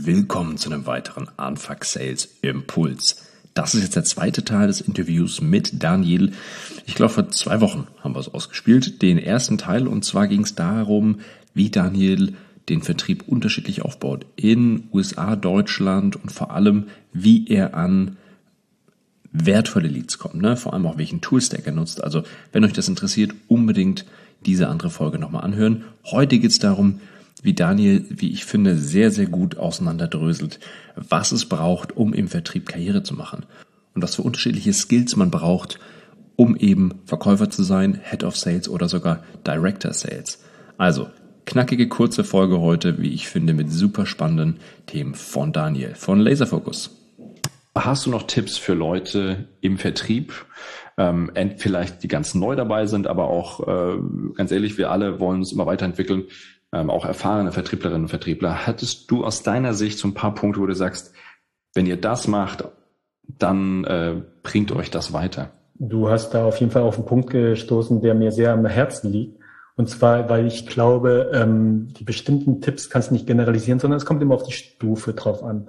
Willkommen zu einem weiteren Unfuck Sales Impuls. Das ist jetzt der zweite Teil des Interviews mit Daniel. Ich glaube, vor 2 Wochen haben wir es ausgespielt, den ersten Teil. Und zwar ging es darum, wie Daniel den Vertrieb unterschiedlich aufbaut in USA, Deutschland und vor allem, wie er an wertvolle Leads kommt. Vor allem auch, welchen Toolstack er nutzt. Also, wenn euch das interessiert, unbedingt diese andere Folge nochmal anhören. Heute geht es darum, wie Daniel, wie ich finde, sehr, sehr gut auseinanderdröselt, was es braucht, um im Vertrieb Karriere zu machen und was für unterschiedliche Skills man braucht, um eben Verkäufer zu sein, Head of Sales oder sogar Director Sales. Also, knackige, kurze Folge heute, wie ich finde, mit super spannenden Themen von Daniel, von Laserfocus. Hast du noch Tipps für Leute im Vertrieb, vielleicht die ganz neu dabei sind, aber auch, ganz ehrlich, wir alle wollen uns immer weiterentwickeln, auch erfahrene Vertrieblerinnen und Vertriebler. Hattest du aus deiner Sicht so ein paar Punkte, wo du sagst, wenn ihr das macht, dann bringt euch das weiter? Du hast da auf jeden Fall auf einen Punkt gestoßen, der mir sehr am Herzen liegt. Und zwar, weil ich glaube, die bestimmten Tipps kannst du nicht generalisieren, sondern es kommt immer auf die Stufe drauf an.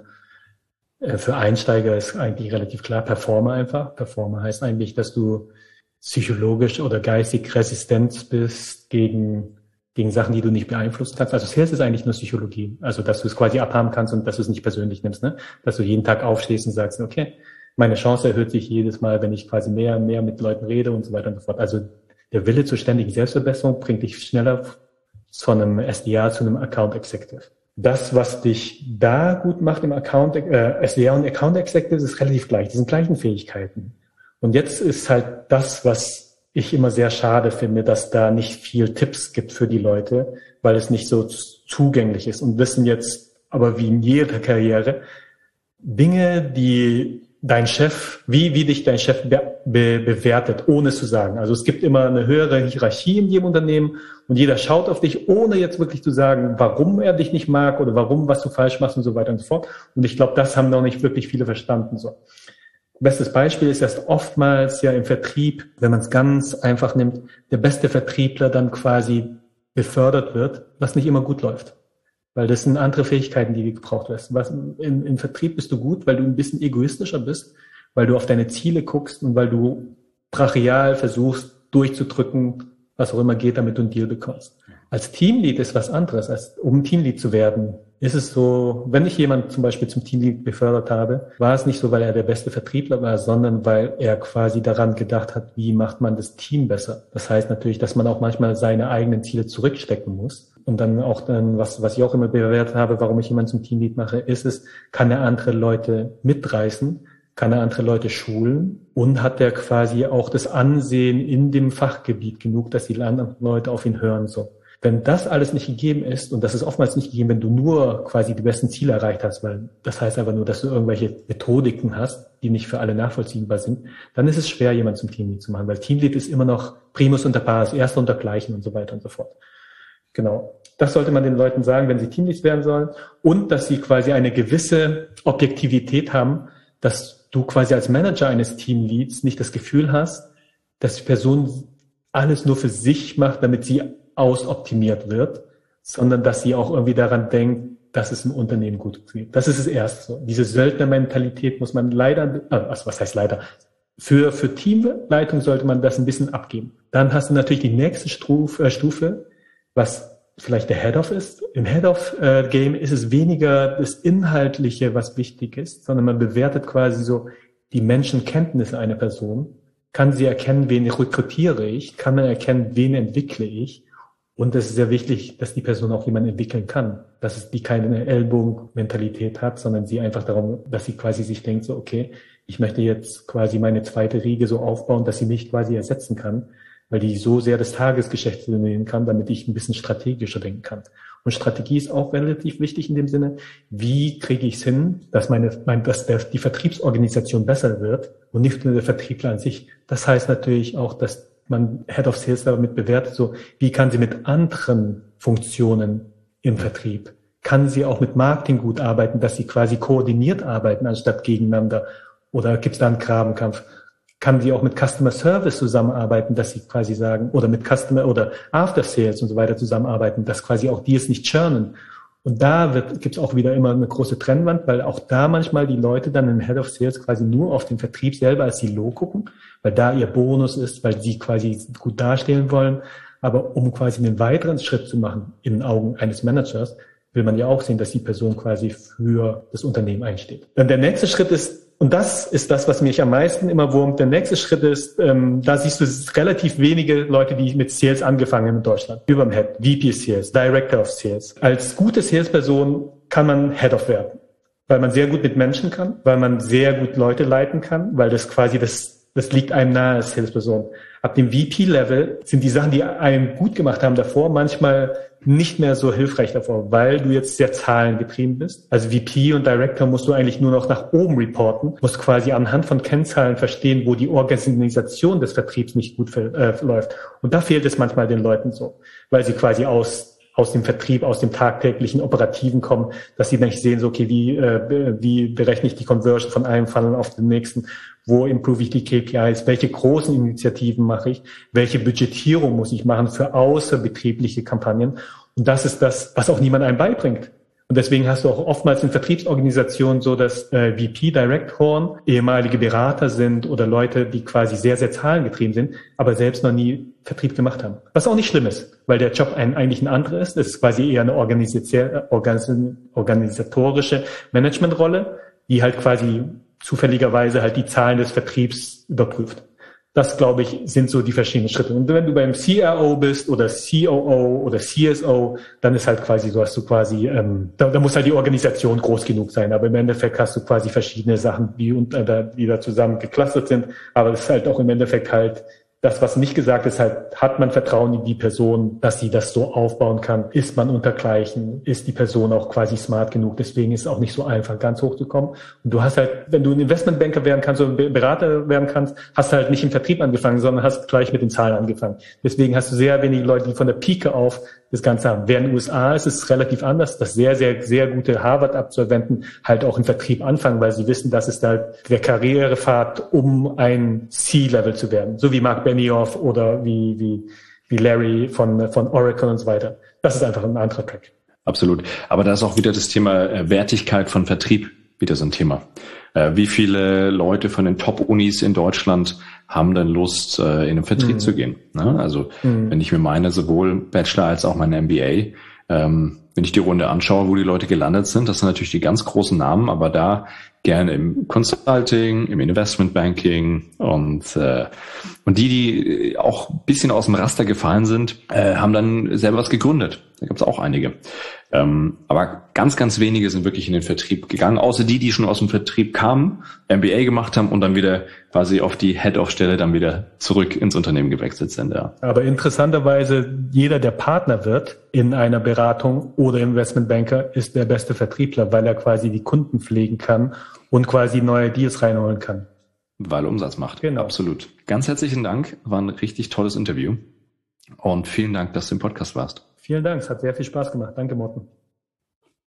Für Einsteiger ist eigentlich relativ klar, Performer einfach. Performer heißt eigentlich, dass du psychologisch oder geistig resistent bist gegen Sachen, die du nicht beeinflussen kannst. Also Sales ist eigentlich nur Psychologie. Also, dass du es quasi abhaben kannst und dass du es nicht persönlich nimmst, ne? Dass du jeden Tag aufstehst und sagst, okay, meine Chance erhöht sich jedes Mal, wenn ich quasi mehr mit Leuten rede und so weiter und so fort. Also, der Wille zur ständigen Selbstverbesserung bringt dich schneller von einem SDA zu einem Account Executive. Das, was dich da gut macht im SDA und Account Executive, ist relativ gleich. Das sind gleichen Fähigkeiten. Und jetzt ist halt das, was ich immer sehr schade finde, dass da nicht viel Tipps gibt für die Leute, weil es nicht so zugänglich ist und wissen jetzt, aber wie in jeder Karriere, Dinge, die dein Chef, wie dich dein Chef bewertet, ohne es zu sagen. Also es gibt immer eine höhere Hierarchie in jedem Unternehmen und jeder schaut auf dich, ohne jetzt wirklich zu sagen, warum er dich nicht mag oder warum, was du falsch machst und so weiter und so fort. Und ich glaube, das haben noch nicht wirklich viele verstanden, so. Bestes Beispiel ist erst oftmals ja im Vertrieb, wenn man es ganz einfach nimmt, der beste Vertriebler dann quasi befördert wird, was nicht immer gut läuft. Weil das sind andere Fähigkeiten, die gebraucht werden. Im Vertrieb bist du gut, weil du ein bisschen egoistischer bist, weil du auf deine Ziele guckst und weil du brachial versuchst durchzudrücken, was auch immer geht, damit du einen Deal bekommst. Als Teamlead ist was anderes. Um Teamlead zu werden, ist es so, wenn ich jemanden zum Beispiel zum Teamlead befördert habe, war es nicht so, weil er der beste Vertriebler war, sondern weil er quasi daran gedacht hat, wie macht man das Team besser. Das heißt natürlich, dass man auch manchmal seine eigenen Ziele zurückstecken muss. Und dann auch was ich auch immer bewertet habe, warum ich jemanden zum Teamlead mache, ist es, kann er andere Leute mitreißen? Kann er andere Leute schulen und hat er quasi auch das Ansehen in dem Fachgebiet genug, dass die anderen Leute auf ihn hören, so. Wenn das alles nicht gegeben ist, und das ist oftmals nicht gegeben, wenn du nur quasi die besten Ziele erreicht hast, weil das heißt einfach nur, dass du irgendwelche Methodiken hast, die nicht für alle nachvollziehbar sind, dann ist es schwer, jemanden zum Teamlead zu machen, weil Teamlead ist immer noch Primus unter pares, Erster unter Gleichen und so weiter und so fort. Genau. Das sollte man den Leuten sagen, wenn sie Teamleads werden sollen und dass sie quasi eine gewisse Objektivität haben, dass du quasi als Manager eines Teamleads nicht das Gefühl hast, dass die Person alles nur für sich macht, damit sie ausoptimiert wird, sondern dass sie auch irgendwie daran denkt, dass es im Unternehmen gut geht. Das ist das Erste. So. Diese Söldnermentalität muss man leider, also was heißt leider? Für Teamleitung sollte man das ein bisschen abgeben. Dann hast du natürlich die nächste Stufe, was vielleicht der Head-Off ist. Im Head-Off-Game ist es weniger das Inhaltliche, was wichtig ist, sondern man bewertet quasi so die Menschenkenntnisse einer Person. Kann sie erkennen, wen rekrutiere ich? Kann man erkennen, wen entwickle ich? Und es ist sehr wichtig, dass die Person auch jemanden entwickeln kann. Dass die keine Ellbogenmentalität hat, sondern sie einfach darum, dass sie quasi sich denkt, so, okay, ich möchte jetzt quasi meine zweite Riege so aufbauen, dass sie mich quasi ersetzen kann, weil die so sehr das Tagesgeschäft übernehmen kann, damit ich ein bisschen strategischer denken kann. Und Strategie ist auch relativ wichtig in dem Sinne, wie kriege ich es hin, dass die Vertriebsorganisation besser wird und nicht nur der Vertriebler an sich. Das heißt natürlich auch, dass man Head of Sales damit bewertet, so wie kann sie mit anderen Funktionen im Vertrieb, kann sie auch mit Marketing gut arbeiten, dass sie quasi koordiniert arbeiten anstatt gegeneinander, oder gibt es da einen Grabenkampf? Kann sie auch mit Customer Service zusammenarbeiten, dass sie quasi sagen, oder mit Customer oder After Sales und so weiter zusammenarbeiten, dass quasi auch die es nicht churnen Und da gibt's auch wieder immer eine große Trennwand, weil auch da manchmal die Leute dann in Head of Sales quasi nur auf den Vertrieb selber als Silo gucken, weil da ihr Bonus ist, weil sie quasi gut dastehen wollen. Aber um quasi einen weiteren Schritt zu machen in den Augen eines Managers, will man ja auch sehen, dass die Person quasi für das Unternehmen einsteht. Dann der nächste Schritt ist, und das ist das, was mich am meisten immer wurmt, der nächste Schritt ist, da siehst du relativ wenige Leute, die mit Sales angefangen haben in Deutschland. Überm Head, VP Sales, Director of Sales. Als gute Salesperson kann man Head of werden, weil man sehr gut mit Menschen kann, weil man sehr gut Leute leiten kann, weil das quasi das liegt einem nahe als Salesperson. Ab dem VP-Level sind die Sachen, die einem gut gemacht haben davor, manchmal nicht mehr so hilfreich davor, weil du jetzt sehr zahlengetrieben bist. Also VP und Director musst du eigentlich nur noch nach oben reporten, musst quasi anhand von Kennzahlen verstehen, wo die Organisation des Vertriebs nicht gut läuft. Und da fehlt es manchmal den Leuten so, weil sie quasi aus dem Vertrieb, aus dem tagtäglichen Operativen kommen, dass sie nicht sehen, so okay, wie berechne ich die Conversion von einem Funnel auf den nächsten, wo improve ich die KPIs, welche großen Initiativen mache ich, welche Budgetierung muss ich machen für außerbetriebliche Kampagnen. Und das ist das, was auch niemand einem beibringt. Und deswegen hast du auch oftmals in Vertriebsorganisationen so, dass VP, Directoren ehemalige Berater sind oder Leute, die quasi sehr, sehr zahlengetrieben sind, aber selbst noch nie Vertrieb gemacht haben. Was auch nicht schlimm ist, weil der Job eigentlich ein anderer ist. Es ist quasi eher eine organisatorische Managementrolle, die halt quasi zufälligerweise halt die Zahlen des Vertriebs überprüft. Das, glaube ich, sind so die verschiedenen Schritte. Und wenn du beim CRO bist oder COO oder CSO, dann ist halt quasi so, hast du quasi, da muss halt die Organisation groß genug sein. Aber im Endeffekt hast du quasi verschiedene Sachen, die da zusammen geclustert sind. Aber es ist halt auch im Endeffekt halt das, was nicht gesagt ist, halt, hat man Vertrauen in die Person, dass sie das so aufbauen kann? Ist man untergleichen? Ist die Person auch quasi smart genug? Deswegen ist es auch nicht so einfach, ganz hoch zu kommen. Und du hast halt, wenn du ein Investmentbanker werden kannst oder ein Berater werden kannst, hast du halt nicht im Vertrieb angefangen, sondern hast gleich mit den Zahlen angefangen. Deswegen hast du sehr wenige Leute, die von der Pike auf das Ganze haben. Während in den USA ist es relativ anders, dass sehr, sehr, sehr gute Harvard-Absolventen halt auch im Vertrieb anfangen, weil sie wissen, das ist halt der Karrierepfad, um ein C-Level zu werden. So wie Mark Benioff oder wie Larry von Oracle und so weiter. Das ist einfach ein anderer Track. Absolut. Aber da ist auch wieder das Thema Wertigkeit von Vertrieb wieder so ein Thema. Wie viele Leute von den Top-Unis in Deutschland haben dann Lust, in den Vertrieb zu gehen? Ne? Also wenn ich mir meine, sowohl Bachelor als auch meine MBA, wenn ich die Runde anschaue, wo die Leute gelandet sind, das sind natürlich die ganz großen Namen, aber da gerne im Consulting, im Investmentbanking und die auch ein bisschen aus dem Raster gefallen sind, haben dann selber was gegründet. Da gab es auch einige. Aber ganz, ganz wenige sind wirklich in den Vertrieb gegangen, außer die schon aus dem Vertrieb kamen, MBA gemacht haben und dann wieder quasi auf die Head-of-Stelle dann wieder zurück ins Unternehmen gewechselt sind. Ja. Aber interessanterweise, jeder, der Partner wird in einer Beratung oder Investmentbanker, ist der beste Vertriebler, weil er quasi die Kunden pflegen kann und quasi neue Deals reinholen kann. Weil er Umsatz macht. Genau. Absolut. Ganz herzlichen Dank. War ein richtig tolles Interview. Und vielen Dank, dass du im Podcast warst. Vielen Dank. Es hat sehr viel Spaß gemacht. Danke, Morten.